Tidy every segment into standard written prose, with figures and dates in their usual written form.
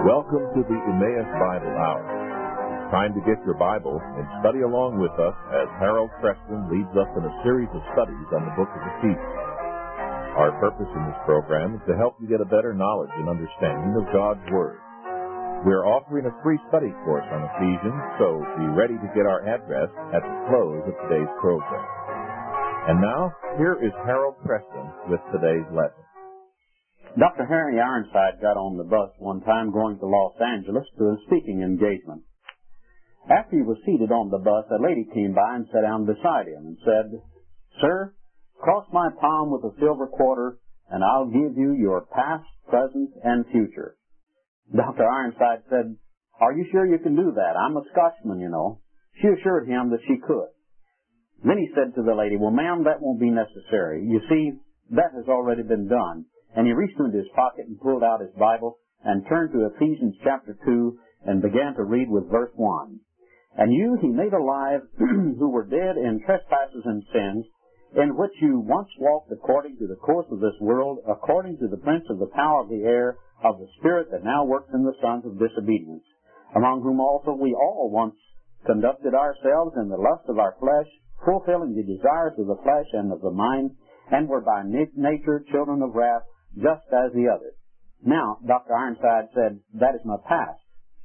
Welcome to the Emmaus Bible Hour. It's time to get your Bible and study along with us as Harold Preston leads us in a series of studies on the book of Ephesians. Our purpose in this program is to help you get a better knowledge and understanding of God's Word. We are offering a free study course on Ephesians, so be ready to get our address at the close of today's program. And now, here is Harold Preston with today's lesson. Dr. Harry Ironside got on the bus one time going to Los Angeles to a speaking engagement. After he was seated on the bus, a lady came by and sat down beside him and said, "Sir, cross my palm with a silver quarter, and I'll give you your past, present, and future." Dr. Ironside said, "Are you sure you can do that? I'm a Scotchman, you know." She assured him that she could. Then he said to the lady, "Well, ma'am, that won't be necessary. You see, that has already been done." And he reached into his pocket and pulled out his Bible and turned to Ephesians chapter 2 and began to read with verse 1. "And you he made alive who were dead in trespasses and sins, in which you once walked according to the course of this world, according to the prince of the power of the air, of the spirit that now works in the sons of disobedience, among whom also we all once conducted ourselves in the lust of our flesh, fulfilling the desires of the flesh and of the mind, and were by nature children of wrath, just as the others." Now, Dr. Ironside said, that is my past.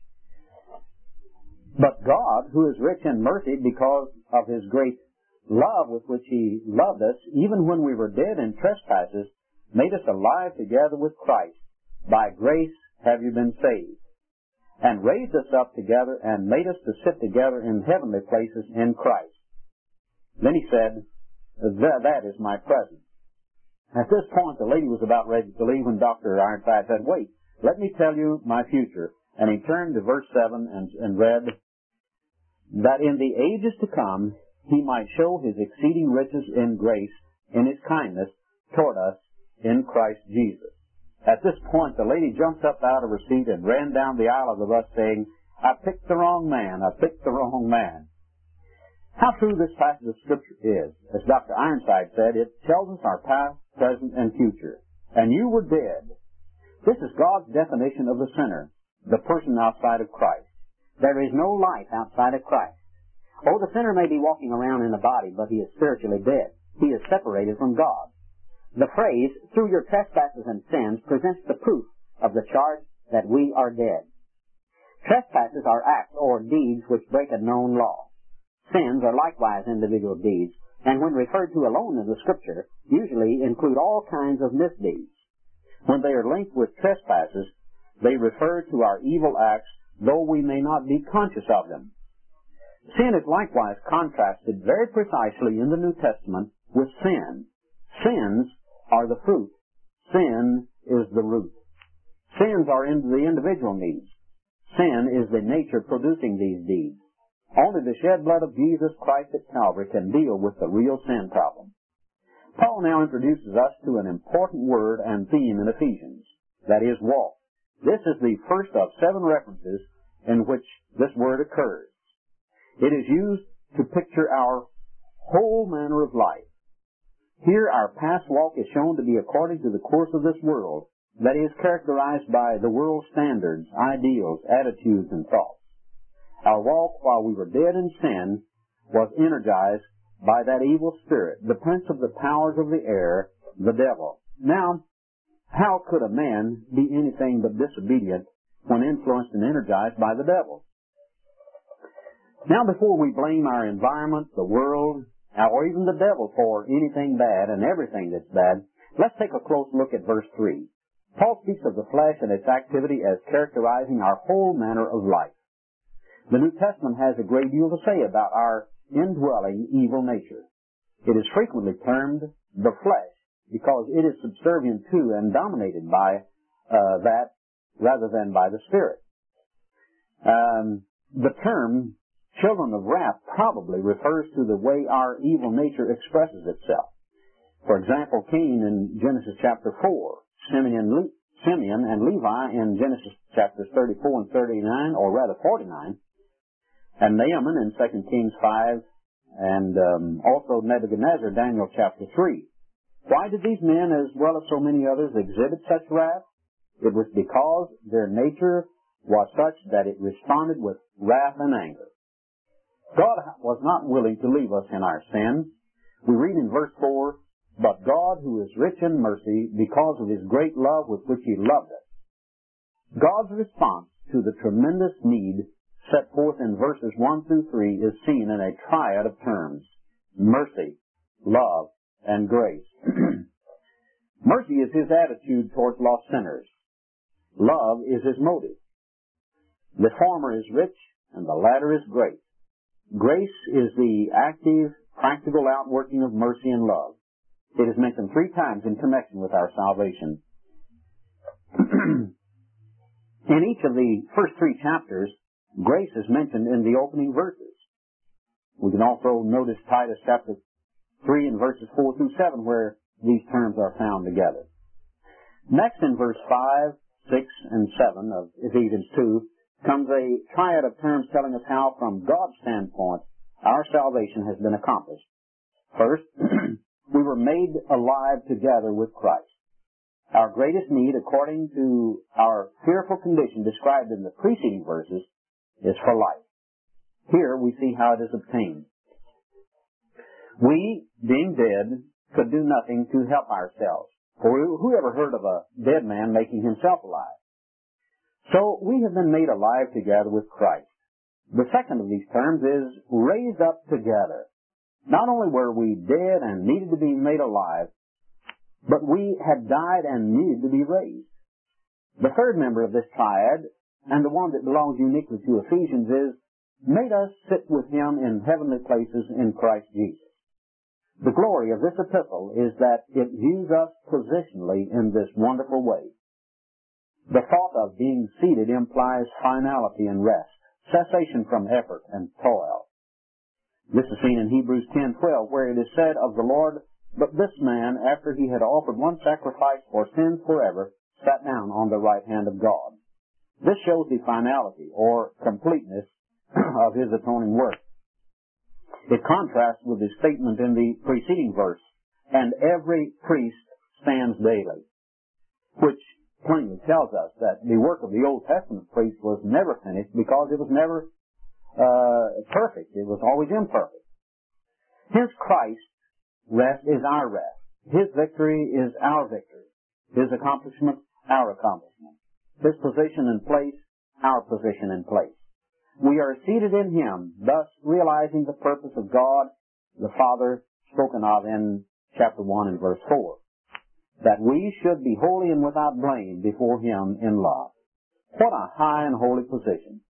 But God, who is rich in mercy because of His great love with which He loved us, even when we were dead in trespasses, made us alive together with Christ. By grace have you been saved, and raised us up together and made us to sit together in heavenly places in Christ. Then he said, that is my present. At this point, the lady was about ready to leave when Dr. Ironside said, "Wait, let me tell you my future." And he turned to verse 7 and read, "That in the ages to come He might show His exceeding riches in grace in His kindness toward us in Christ Jesus." At this point, the lady jumped up out of her seat and ran down the aisle of the bus saying, "I picked the wrong man. I picked the wrong man." How true this passage of Scripture is. As Dr. Ironside said, it tells us our past, present, and future. And you were dead. This is God's definition of the sinner, the person outside of Christ. There is no life outside of Christ. Oh, the sinner may be walking around in a body, but he is spiritually dead. He is separated from God. The phrase, "through your trespasses and sins," presents the proof of the charge that we are dead. Trespasses are acts or deeds which break a known law. Sins are likewise individual deeds, and when referred to alone in the Scripture, usually include all kinds of misdeeds. When they are linked with trespasses, they refer to our evil acts, though we may not be conscious of them. Sin is likewise contrasted very precisely in the New Testament with sin. Sins are the fruit. Sin is the root. Sins are in the individual needs. Sin is the nature producing these deeds. Only the shed blood of Jesus Christ at Calvary can deal with the real sin problem. Paul now introduces us to an important word and theme in Ephesians, that is, walk. This is the first of 7 references in which this word occurs. It is used to picture our whole manner of life. Here our past walk is shown to be according to the course of this world, that is characterized by the world's standards, ideals, attitudes, and thoughts. Our walk while we were dead in sin was energized by that evil spirit, the prince of the powers of the air, the devil. Now, how could a man be anything but disobedient when influenced and energized by the devil? Now, before we blame our environment, the world, or even the devil for anything bad and everything that's bad, let's take a close look at verse 3. Paul speaks of the flesh and its activity as characterizing our whole manner of life. The New Testament has a great deal to say about our indwelling evil nature. It is frequently termed the flesh because it is subservient to and dominated by that rather than by the Spirit. The term children of wrath probably refers to the way our evil nature expresses itself. For example, Cain in Genesis chapter 4, Simeon and Levi in Genesis chapters 34 and 39, or rather 49, and Naaman in 2 Kings 5, and also Nebuchadnezzar, Daniel chapter 3. Why did these men, as well as so many others, exhibit such wrath? It was because their nature was such that it responded with wrath and anger. God was not willing to leave us in our sins. We read in verse 4, "But God, who is rich in mercy, because of His great love with which He loved us." God's response to the tremendous need set forth in verses 1 through 3 is seen in a triad of terms: mercy, love, and grace. Mercy is His attitude towards lost sinners. Love is His motive. The former is rich, and the latter is great. Grace is the active, practical outworking of mercy and love. It is mentioned 3 times in connection with our salvation. In each of the first 3 chapters, grace is mentioned in the opening verses. We can also notice Titus chapter 3 and verses 4 through 7 where these terms are found together. Next in verse 5, 6, and 7 of Ephesians 2 comes a triad of terms telling us how, from God's standpoint, our salvation has been accomplished. First, we were made alive together with Christ. Our greatest need, according to our fearful condition described in the preceding verses, is for life. Here we see how it is obtained. We, being dead, could do nothing to help ourselves. For who ever heard of a dead man making himself alive? So we have been made alive together with Christ. The second of these terms is raised up together. Not only were we dead and needed to be made alive, but we had died and needed to be raised. The third member of this triad, and the one that belongs uniquely to Ephesians, is made us sit with Him in heavenly places in Christ Jesus. The glory of this epistle is that it views us positionally in this wonderful way. The thought of being seated implies finality and rest, cessation from effort and toil. This is seen in Hebrews 10:12, where it is said of the Lord, "But this man, after he had offered one sacrifice for sins forever, sat down on the right hand of God." This shows the finality or completeness of His atoning work. It contrasts with the statement in the preceding verse, "And every priest stands daily," which plainly tells us that the work of the Old Testament priest was never finished because it was never perfect. It was always imperfect. His Christ's rest is our rest. His victory is our victory. His accomplishment, our accomplishment. His position and place, our position and place. We are seated in Him, thus realizing the purpose of God, the Father, spoken of in chapter 1 and verse 4. That we should be holy and without blame before Him in love. What a high and holy position.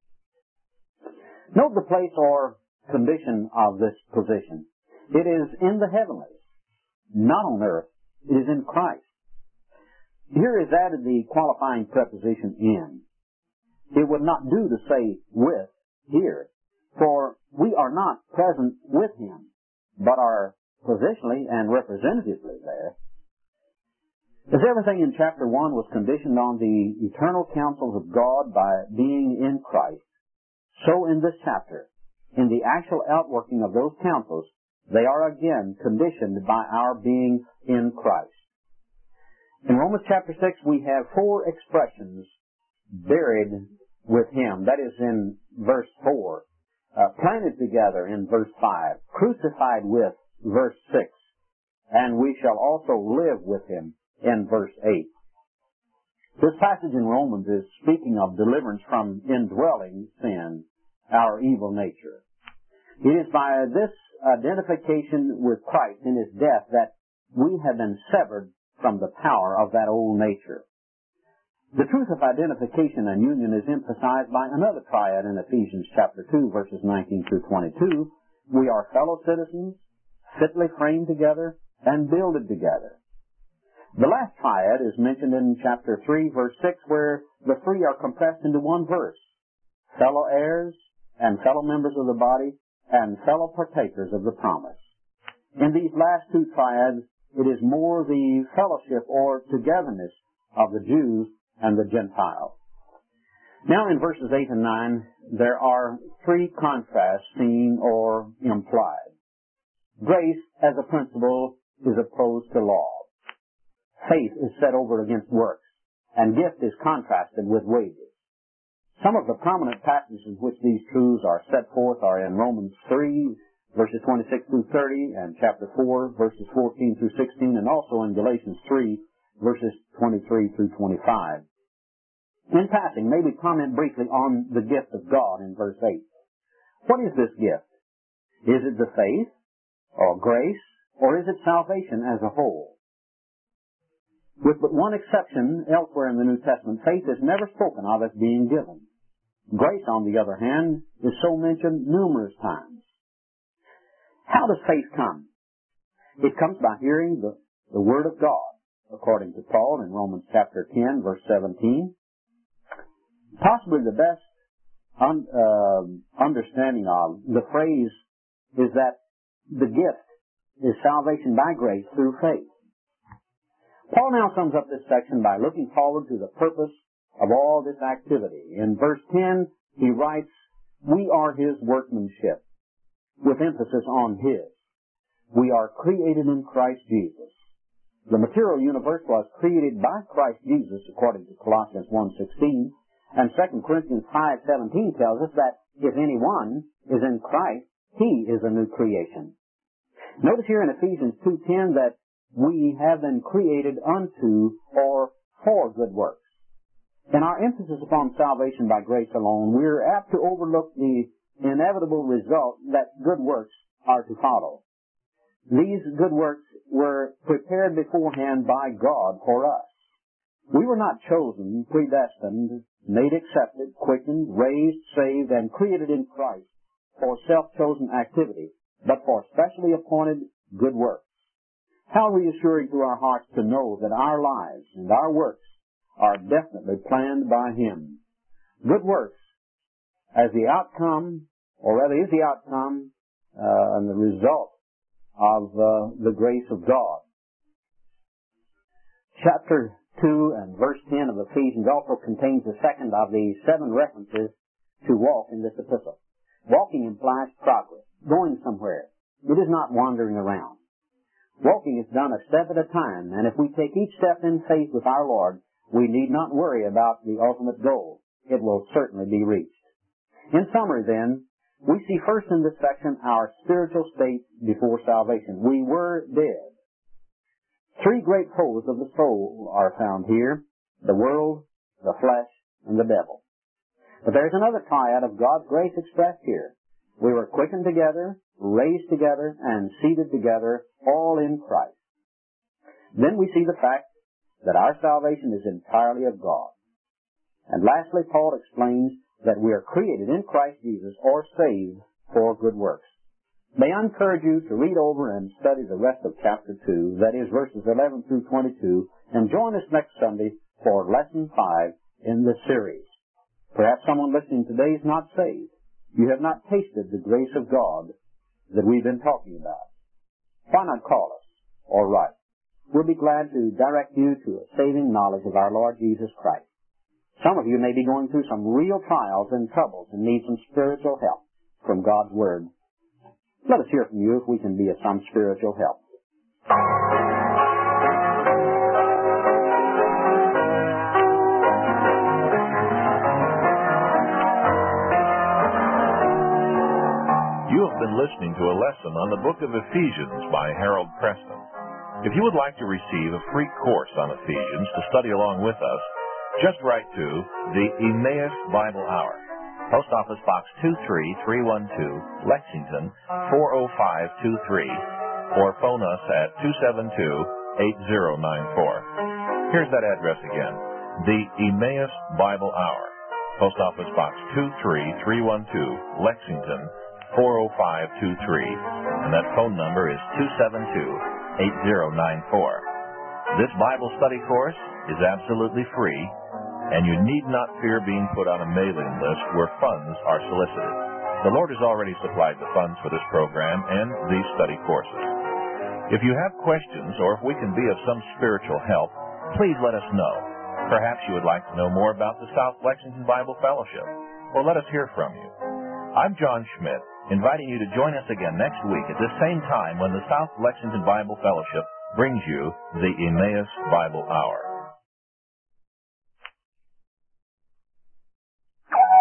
Note the place or condition of this position. It is in the heavenlies, not on earth. It is in Christ. Here is added the qualifying preposition in. It would not do to say with here, for we are not present with Him, but are positionally and representatively there. As everything in chapter 1 was conditioned on the eternal counsels of God by being in Christ, so in this chapter, in the actual outworking of those counsels, they are again conditioned by our being in Christ. In Romans chapter 6, we have 4 expressions buried with Him. That is in verse 4. Planted together in verse 5. Crucified with, verse 6. And we shall also live with Him in verse 8. This passage in Romans is speaking of deliverance from indwelling sin, our evil nature. It is by this identification with Christ in His death that we have been severed from the power of that old nature. The truth of identification and union is emphasized by another triad in Ephesians chapter 2, verses 19 through 22. We are fellow citizens, fitly framed together, and builded together. The last triad is mentioned in chapter 3, verse 6, where the 3 are compressed into one verse. Fellow heirs, and fellow members of the body, and fellow partakers of the promise. In these last 2 triads, it is more the fellowship or togetherness of the Jews and the Gentiles. Now in verses 8 and 9, there are 3 contrasts seen or implied. Grace as a principle is opposed to law. Faith is set over against works, and gift is contrasted with wages. Some of the prominent passages in which these truths are set forth are in Romans 3, verses 26 through 30, and chapter 4, verses 14 through 16, and also in Galatians 3, verses 23 through 25. In passing, may we comment briefly on the gift of God in verse 8. What is this gift? Is it the faith, or grace, or is it salvation as a whole? With but one exception, elsewhere in the New Testament, faith is never spoken of as being given. Grace, on the other hand, is so mentioned numerous times. How does faith come? It comes by hearing the Word of God, according to Paul in Romans chapter 10, verse 17. Possibly the best understanding of the phrase is that the gift is salvation by grace through faith. Paul now sums up this section by looking forward to the purpose of all this activity. In verse 10, he writes, "We are His workmanship," with emphasis on His. We are created in Christ Jesus. The material universe was created by Christ Jesus, according to Colossians 1:16, and 2 Corinthians 5:17 tells us that if anyone is in Christ, he is a new creation. Notice here in Ephesians 2:10 that we have been created unto or for good works. In our emphasis upon salvation by grace alone, we are apt to overlook the inevitable result that good works are to follow. These good works were prepared beforehand by God for us. We were not chosen, predestined, made accepted, quickened, raised, saved, and created in Christ for self-chosen activity, but for specially appointed good works. How reassuring to our hearts to know that our lives and our works are definitely planned by Him. Good works as the outcome, or rather is the outcome and the result of the grace of God. Chapter 2 and verse 10 of Ephesians also contains the second of the 7 references to walk in this epistle. Walking implies progress, going somewhere. It is not wandering around. Walking is done a step at a time, and if we take each step in faith with our Lord, we need not worry about the ultimate goal. It will certainly be reached. In summary, then, we see first in this section our spiritual state before salvation. We were dead. 3 great foes of the soul are found here: the world, the flesh, and the devil. But there's another triad of God's grace expressed here. We were quickened together, raised together, and seated together, all in Christ. Then we see the fact that our salvation is entirely of God. And lastly, Paul explains that we are created in Christ Jesus, or saved, for good works. May I encourage you to read over and study the rest of chapter 2, that is verses 11 through 22, and join us next Sunday for lesson 5 in this series. Perhaps someone listening today is not saved. You have not tasted the grace of God that we've been talking about. Why not call us or write? We'll be glad to direct you to a saving knowledge of our Lord Jesus Christ. Some of you may be going through some real trials and troubles and need some spiritual help from God's Word. Let us hear from you if we can be of some spiritual help. You have been listening to a lesson on the book of Ephesians by Harold Preston. If you would like to receive a free course on Ephesians to study along with us, just write to the Emmaus Bible Hour, Post Office Box 23312, Lexington 40523, or phone us at 272-8094. Here's that address again, the Emmaus Bible Hour, Post Office Box 23312, Lexington 40523, and that phone number is 272-8094. This Bible study course is absolutely free, and you need not fear being put on a mailing list where funds are solicited. The Lord has already supplied the funds for this program and these study courses. If you have questions or if we can be of some spiritual help, please let us know. Perhaps you would like to know more about the South Lexington Bible Fellowship, or let us hear from you. I'm John Schmidt, inviting you to join us again next week at the same time when the South Lexington Bible Fellowship brings you the Emmaus Bible Hour.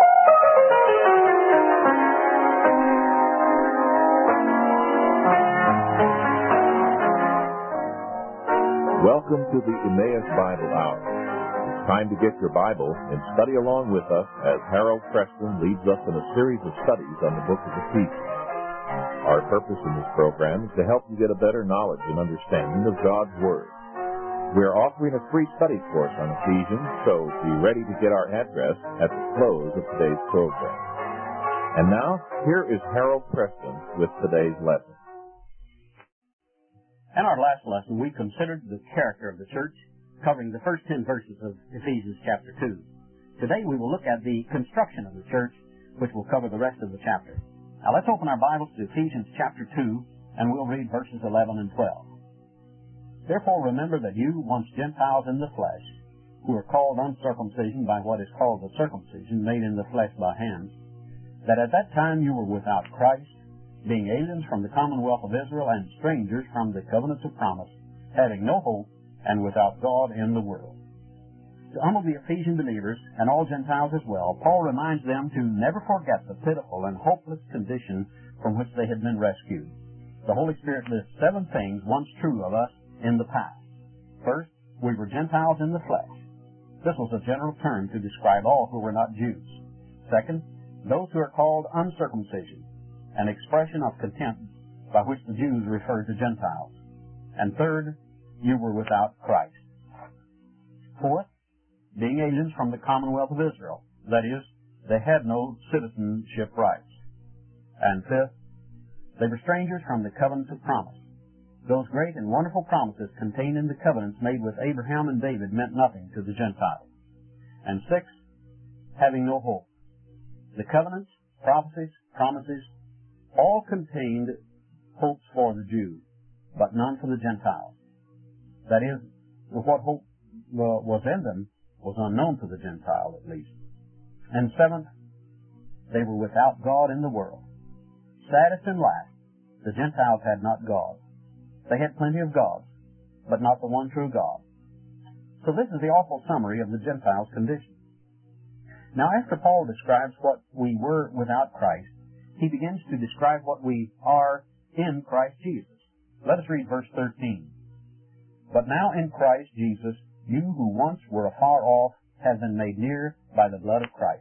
Welcome to the Emmaus Bible Hour. It's time to get your Bible and study along with us as Harold Preston leads us in a series of studies on the book of Ephesians. Our purpose in this program is to help you get a better knowledge and understanding of God's Word. We're offering a free study course on Ephesians, so be ready to get our address at the close of today's program. And now, here is Harold Preston with today's lesson. In our last lesson, we considered the character of the church, covering the first 10 verses of Ephesians chapter 2. Today we will look at the construction of the church, which will cover the rest of the chapter. Now let's open our Bibles to Ephesians chapter 2, and we'll read verses 11 and 12. Therefore remember that you, once Gentiles in the flesh, who are called uncircumcision by what is called the circumcision made in the flesh by hands, that at that time you were without Christ, being aliens from the commonwealth of Israel and strangers from the covenants of promise, having no hope and without God in the world. To some of the Ephesian believers, and all Gentiles as well, Paul reminds them to never forget the pitiful and hopeless condition from which they had been rescued. The Holy Spirit lists 7 things once true of us in the past. First, we were Gentiles in the flesh. This was a general term to describe all who were not Jews. Second, those who are called uncircumcision, an expression of contempt by which the Jews referred to Gentiles. And third, you were without Christ. Fourth, being aliens from the commonwealth of Israel, that is, they had no citizenship rights. And fifth, they were strangers from the covenants of promise. Those great and wonderful promises contained in the covenants made with Abraham and David meant nothing to the Gentiles. And sixth, having no hope. The covenants, prophecies, promises, all contained hopes for the Jews, but none for the Gentiles. That is, what hope was in them was unknown to the Gentile, at least. And seventh, they were without God in the world. Saddest and last, the Gentiles had not God. They had plenty of gods, but not the one true God. So this is the awful summary of the Gentiles' condition. Now, after Paul describes what we were without Christ, he begins to describe what we are in Christ Jesus. Let us read verse 13. But now in Christ Jesus, you who once were afar off have been made near by the blood of Christ.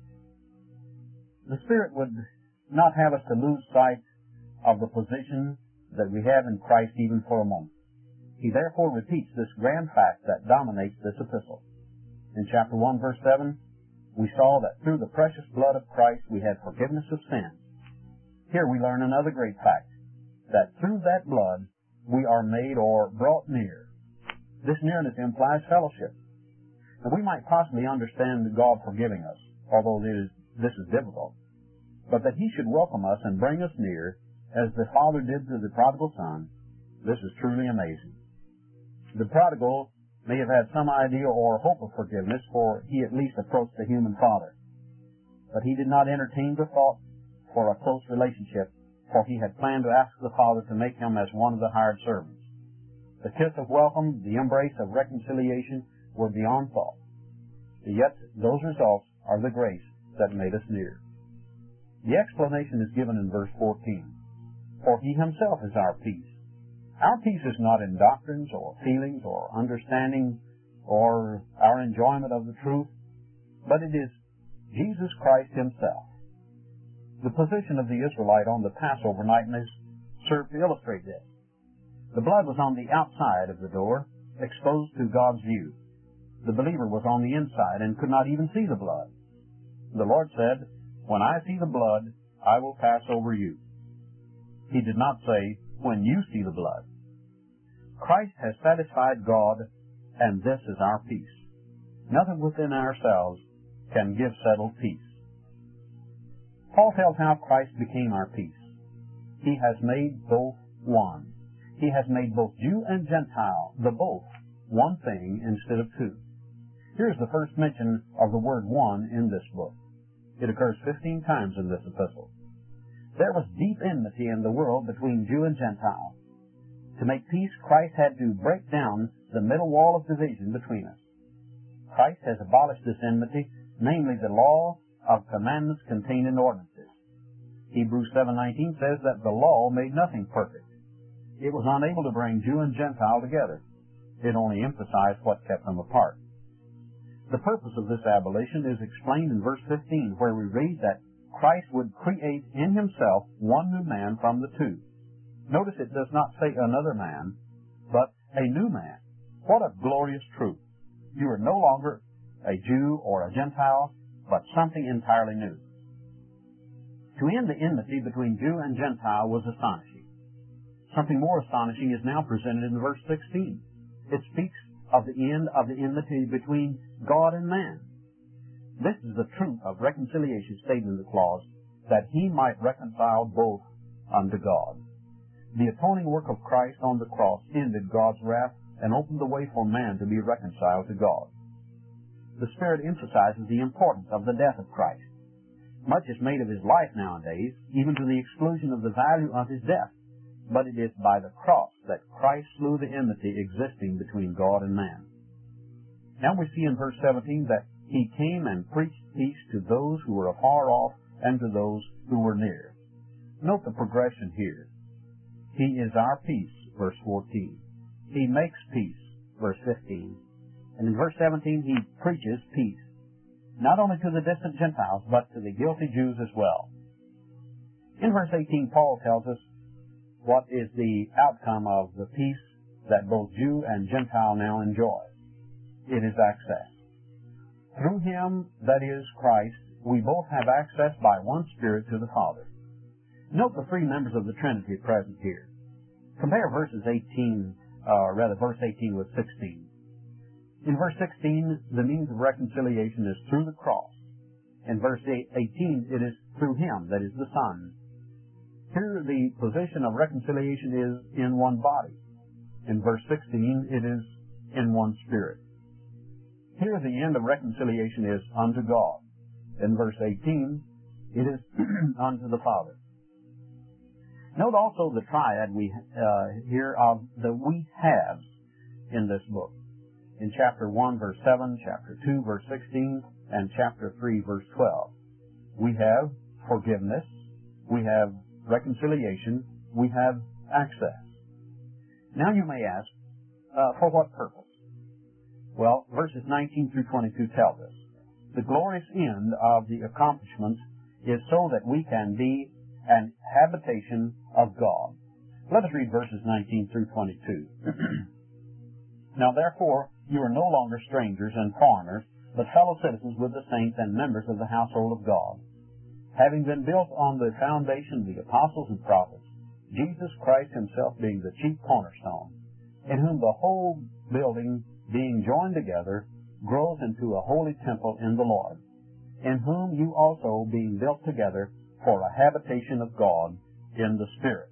The Spirit would not have us to lose sight of the position that we have in Christ even for a moment. He therefore repeats this grand fact that dominates this epistle. In chapter 1, verse 7, we saw that through the precious blood of Christ we had forgiveness of sins. Here we learn another great fact, that through that blood we are made or brought near. This nearness implies fellowship. Now, we might possibly understand God forgiving us, although this is difficult, but that He should welcome us and bring us near, as the Father did to the prodigal son, this is truly amazing. The prodigal may have had some idea or hope of forgiveness, for he at least approached the human father. But he did not entertain the thought for a close relationship, for he had planned to ask the Father to make him as one of the hired servants. The kiss of welcome, the embrace of reconciliation were beyond thought. Yet those results are the grace that made us near. The explanation is given in verse 14. For He Himself is our peace. Our peace is not in doctrines or feelings or understanding or our enjoyment of the truth, but it is Jesus Christ Himself. The position of the Israelite on the Passover night may serve to illustrate this. The blood was on the outside of the door, exposed to God's view. The believer was on the inside and could not even see the blood. The Lord said, "When I see the blood, I will pass over you." He did not say, "When you see the blood." Christ has satisfied God, and this is our peace. Nothing within ourselves can give settled peace. Paul tells how Christ became our peace. He has made both one. He has made both Jew and Gentile, the both, one thing instead of two. Here's the first mention of the word one in this book. It occurs 15 times in this epistle. There was deep enmity in the world between Jew and Gentile. To make peace, Christ had to break down the middle wall of division between us. Christ has abolished this enmity, namely the law of commandments contained in ordinances. Hebrews 7:19 says that the law made nothing perfect. It was unable to bring Jew and Gentile together. It only emphasized what kept them apart. The purpose of this abolition is explained in verse 15, where we read that Christ would create in himself one new man from the two. Notice it does not say another man, but a new man. What a glorious truth. You are no longer a Jew or a Gentile, but something entirely new. To end the enmity between Jew and Gentile was astonishing. Something more astonishing is now presented in verse 16. It speaks of the end of the enmity between God and man. This is the truth of reconciliation stated in the clause, that he might reconcile both unto God. The atoning work of Christ on the cross ended God's wrath and opened the way for man to be reconciled to God. The Spirit emphasizes the importance of the death of Christ. Much is made of his life nowadays, even to the exclusion of the value of his death. But it is by the cross that Christ slew the enmity existing between God and man. Now we see in verse 17 that he came and preached peace to those who were afar off and to those who were near. Note the progression here. He is our peace, verse 14. He makes peace, verse 15. And in verse 17, he preaches peace, not only to the distant Gentiles, but to the guilty Jews as well. In verse 18, Paul tells us what is the outcome of the peace that both Jew and Gentile now enjoy. It is access. Through him, that is Christ, we both have access by one Spirit to the Father. Note the three members of the Trinity present here. Compare verse 18 with 16. In verse 16, the means of reconciliation is through the cross. In verse 18, it is through him, that is the Son. Here the position of reconciliation is in one body. In verse 16, it is in one Spirit. Here the end of reconciliation is unto God. In verse 18, it is unto the Father. Note also the triad we hear of the we haves in this book. In chapter 1, verse 7, chapter 2, verse 16, and chapter 3, verse 12. We have forgiveness, we have reconciliation, we have access. Now you may ask, for what purpose? Well, verses 19 through 22 tell us. The glorious end of the accomplishments is so that we can be an habitation of God. Let us read verses 19 through 22. Now therefore, you are no longer strangers and foreigners, but fellow citizens with the saints and members of the household of God, having been built on the foundation of the apostles and prophets, Jesus Christ himself being the chief cornerstone, in whom the whole building, being joined together, grows into a holy temple in the Lord, in whom you also, being built together for a habitation of God in the Spirit.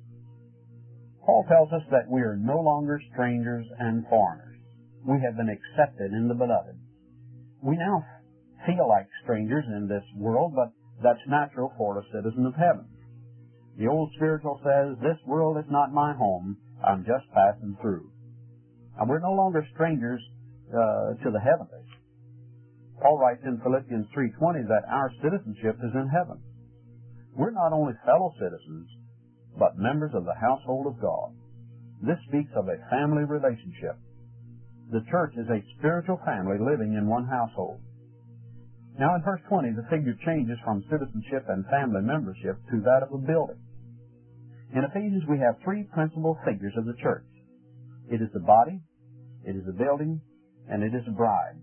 Paul tells us that we are no longer strangers and foreigners. We have been accepted in the Beloved. We now feel like strangers in this world, but that's natural for a citizen of heaven. The old spiritual says, this world is not my home, I'm just passing through. And we're no longer strangers to the heavenlies. Paul writes in Philippians 3:20 that our citizenship is in heaven. We're not only fellow citizens, but members of the household of God. This speaks of a family relationship. The church is a spiritual family living in one household. Now in verse 20, the figure changes from citizenship and family membership to that of a building. In Ephesians, we have three principal figures of the church. It is the body, it is a building, and it is a bride.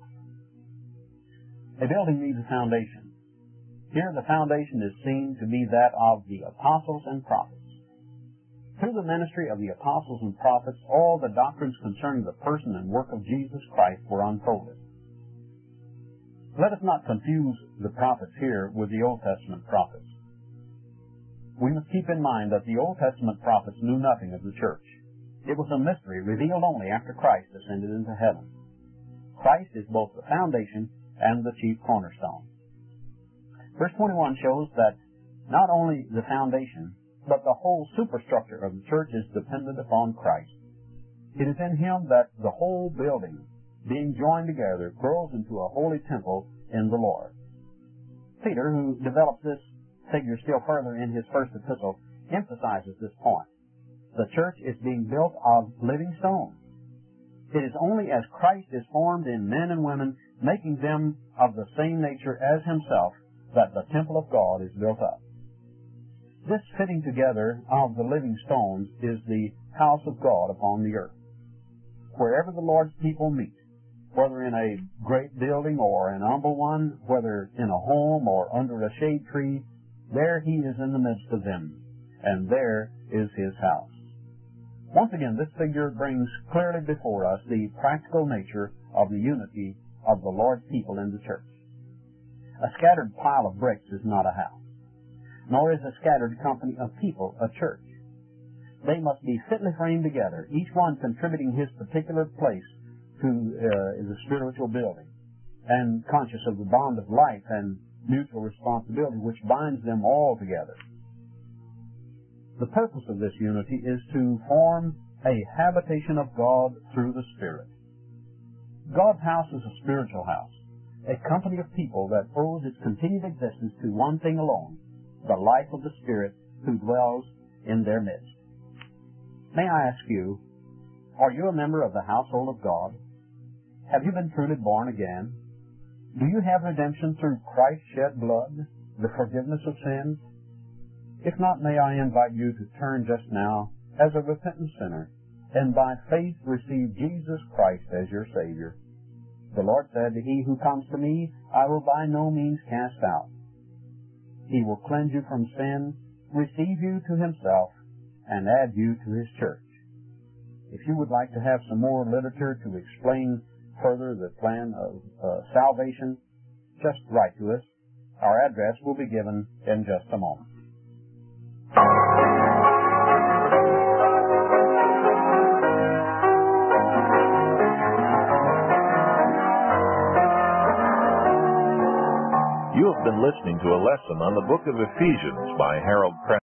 A building needs a foundation. Here the foundation is seen to be that of the apostles and prophets. Through the ministry of the apostles and prophets, all the doctrines concerning the person and work of Jesus Christ were unfolded. Let us not confuse the prophets here with the Old Testament prophets. We must keep in mind that the Old Testament prophets knew nothing of the church. It was a mystery revealed only after Christ ascended into heaven. Christ is both the foundation and the chief cornerstone. Verse 21 shows that not only the foundation, but the whole superstructure of the church is dependent upon Christ. It is in him that the whole building, being joined together, grows into a holy temple in the Lord. Peter, who develops this figure still further in his first epistle, emphasizes this point. The church is being built of living stones. It is only as Christ is formed in men and women, making them of the same nature as himself, that the temple of God is built up. This fitting together of the living stones is the house of God upon the earth. Wherever the Lord's people meet, whether in a great building or an humble one, whether in a home or under a shade tree, there he is in the midst of them, and there is his house. Once again, this figure brings clearly before us the practical nature of the unity of the Lord's people in the church. A scattered pile of bricks is not a house, nor is a scattered company of people a church. They must be fitly framed together, each one contributing his particular place to the spiritual building, and conscious of the bond of life and mutual responsibility which binds them all together. The purpose of this unity is to form a habitation of God through the Spirit. God's house is a spiritual house, a company of people that owes its continued existence to one thing alone, the life of the Spirit who dwells in their midst. May I ask you, are you a member of the household of God? Have you been truly born again? Do you have redemption through Christ's shed blood, the forgiveness of sins? If not, may I invite you to turn just now as a repentant sinner and by faith receive Jesus Christ as your Savior. The Lord said, "He who comes to me, I will by no means cast out." He will cleanse you from sin, receive you to himself, and add you to his church. If you would like to have some more literature to explain further the plan of salvation, just write to us. Our address will be given in just a moment. You have been listening to a lesson on the book of Ephesians by Harold Preston.